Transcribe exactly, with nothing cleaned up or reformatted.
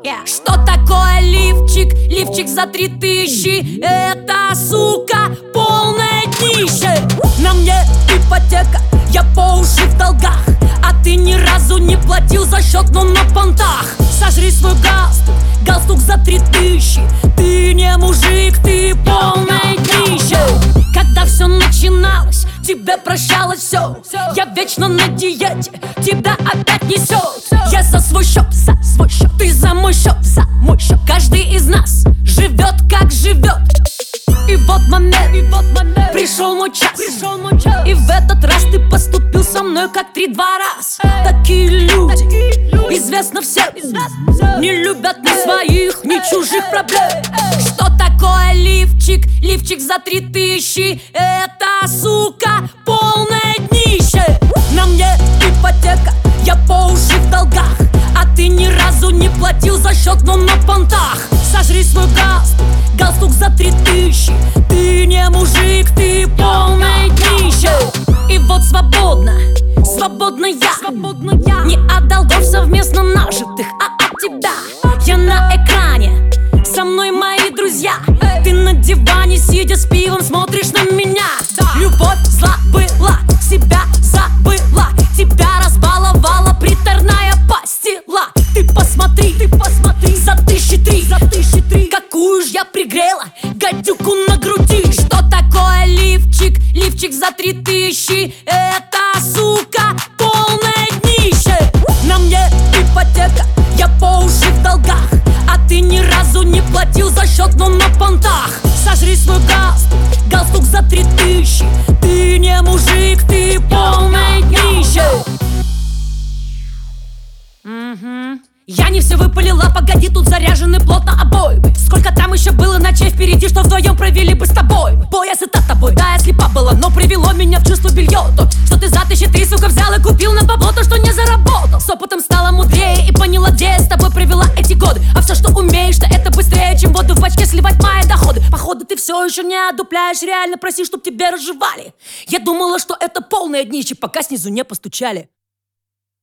Yeah. Что такое лифчик? Лифчик за три тысячи. Это, сука, полное днище. На мне ипотека, я по уши в долгах, а ты ни разу не платил за счет, но на понтах. Сожри свой галстук, галстук за три тысячи. Ты не мужик, ты полное днище. Когда все начиналось, тебе прощалось все. Я вечно на диете, тебя опять несет. Я за свой счет, за свой счет, ты за мой счет, за мой счет. Каждый из нас живет как живет. И вот момент, и вот момент, пришел мой час, пришел мой час. И в этот раз ты поступил со мной как три-два раз. Такие люди, известно всем, не любят ни своих, ни чужих проблем. Что такое лифчик? Лифчик за три тысячи. Это, сука, полное днище. На мне ипотека, я по уши в долгах, а ты ни разу не платил за счет, но на понтах. Сожри свой галстук, галстук за три тысячи. Ты не мужик, ты полное днище. И вот свободно, свободно я, свободно я. Не от долгов совместно нажитых, а от тебя. Я на экране, со мной мои друзья. Ты на диване, сидя с пивом, смотришь на меня. Любовь зла была, себя забыла, тебя разбаловала приторная пастила. Ты посмотри, ты посмотри, за тысячи три, за тысячи три. Какую ж я пригрела гадюку на груди. Что такое лифчик? Лифчик за три тысячи. Это, сука, полное днище. На мне ипотека, я по уши в долгах, а ты ни разу не платил за счет, но на понтах. Сожри свой галстук, галстук за три тысячи. Ты не мужик, ты полное днище. Mm-hmm. Я не все выпалила, погоди, тут заряжены плотно обои. Сколько там еще было ночей впереди, что вдвоем провели бы с тобой. Пояс это тобой, да, я слепа была, но привело меня в чувство белье. То, что ты за тысячи три, сука, взял и купил на бабло, то, что не заработал. С опытом стала мудрее и поняла, где я с тобой провела эти годы. А все, что умеешь, то это быстрее, чем воду в бачке сливать мои доходы. Походу ты все еще не одупляешь, реально проси, чтоб тебе разжевали. Я думала, что это полное днище, пока снизу не постучали.